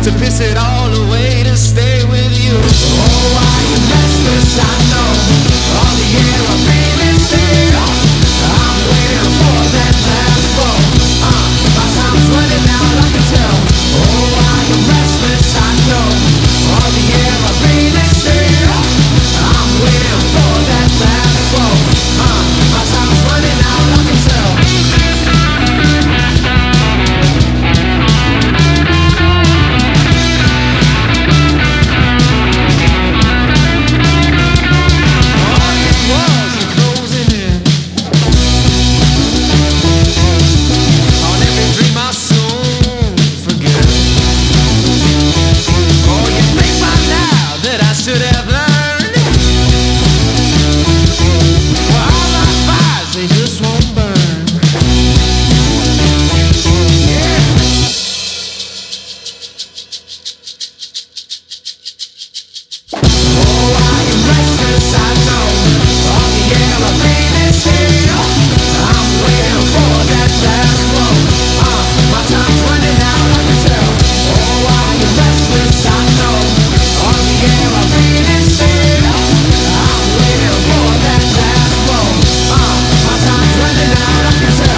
to piss it all away to stay with you. Oh, I am restless, I know. All the air I breathe is still. I'm waiting for that last blow. My time's running out, I can tell. Oh, I am restless, I know. All the air I breathe is still. I'm waiting for that last blow. My time's running out, I can tell. Should have learned. Well, all my fires, they just won't burn. Yeah. Oh, I am restless, I know. All the air I breathe is here. I'm waiting for that last blow. My time's running out, I can tell. Oh, I am restless, I know. All the air I breathe is here. I'm waiting for that last blow. My time's running out, I can tell.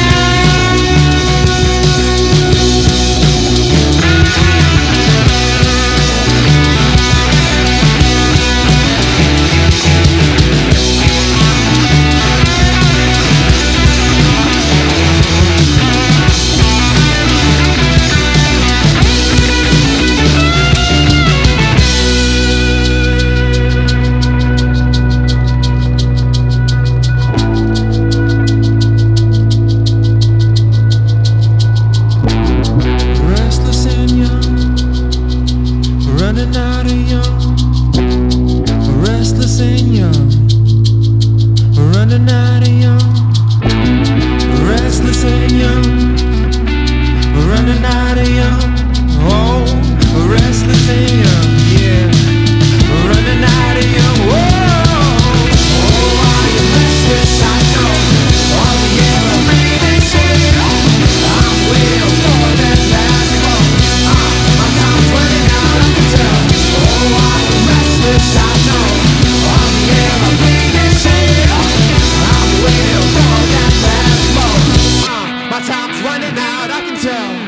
Running out of young, restless and young. Running out of young, restless and young. Running out of young, oh, restless and young, yeah. Running out of young, whoa. Oh, I am restless, I know. All the air I breathe is here. I'm waiting for that last blow. My time's running out, I can tell. Oh, I am restless, I know. All the air I breathe is here. I'm waiting for that last blow. My time's running out, I can tell.